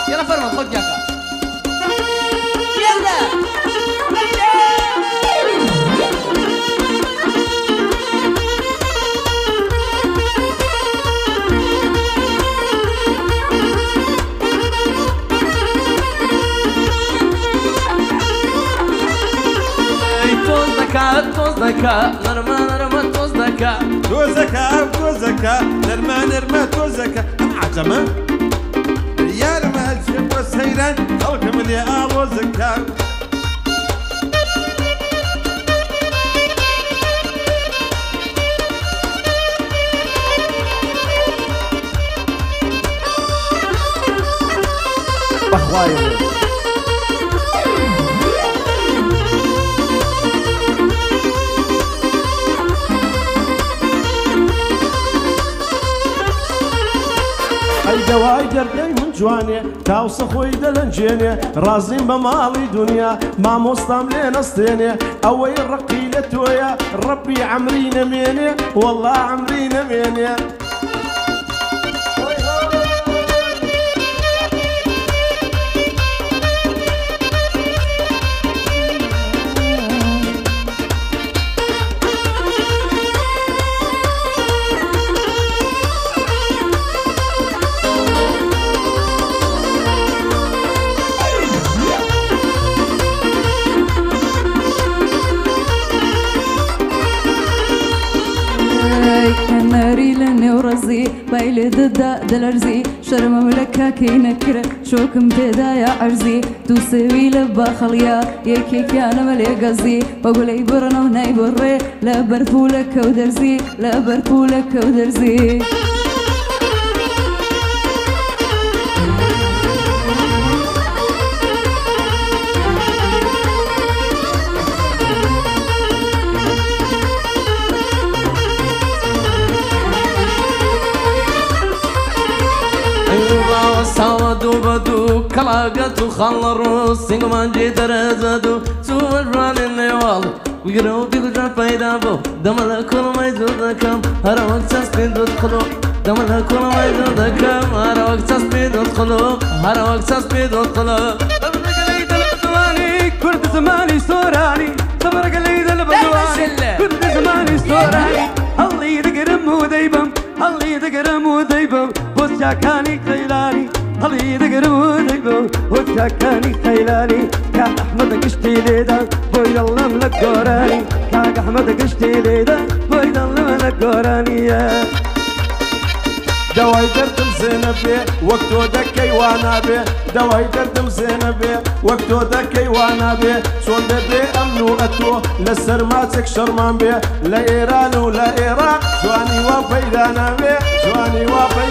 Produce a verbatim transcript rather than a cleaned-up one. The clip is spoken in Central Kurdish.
يلا فرمت خذ جاكا يلا توزكا نرمى نرمى توزكا توزكا توزكا نرمى نرمى توزكا عجمة يا رمى الشب والسيران خلق من يا أبو زكا بخوايا دواي دردي من جواني تاوس خوي دلنجيني رازين بمالي دنيا ما مصطم لين استيني اوي الرقيلة تويا ربي عمري نميني والله عمري نميني ناري لني ورزي بايلي ضد دلرزي شرم ملكا كي نكر شوكم بدا يا عرزي توسوي لبا خليا يكي كان ملي قزي بقول اي برنو ناي بري لا برفولك ودرزي لا برفولك ودرزي سودو بدو كلاقتو خلرو سينغمان جيت رزدو سوى الران النوال ويقرأوا بيقرأ فايدابو دملا كل ما يزودكم هر وقت تسبين تدخلو دملا كل ما يزودكم هر وقت تسبين تدخلو هر وقت تسبين تدخلو صبرك ليد البدواني كنت زماني سوراني صبرك ليد البدواني كنت زماني سوراني الله يذكرم وديبم الله يذكرم وديبم وشاكاني خيلاني الله يذكرم وديبم وشاكاني خيلاني كان أحمد قشتي ليدا بويد الله ملك قراني كان أحمد قشتي ليدا بويد الله ملك قراني دواي دردم زينبي وقتو دكي وانا بي دواي دردم زينبي وقتو دكي وانا بي شون بي امنو اتو لسر ماتك شرمان بي لا ايران ولا ايراق جواني وفيدانا بي جواني وفيدانا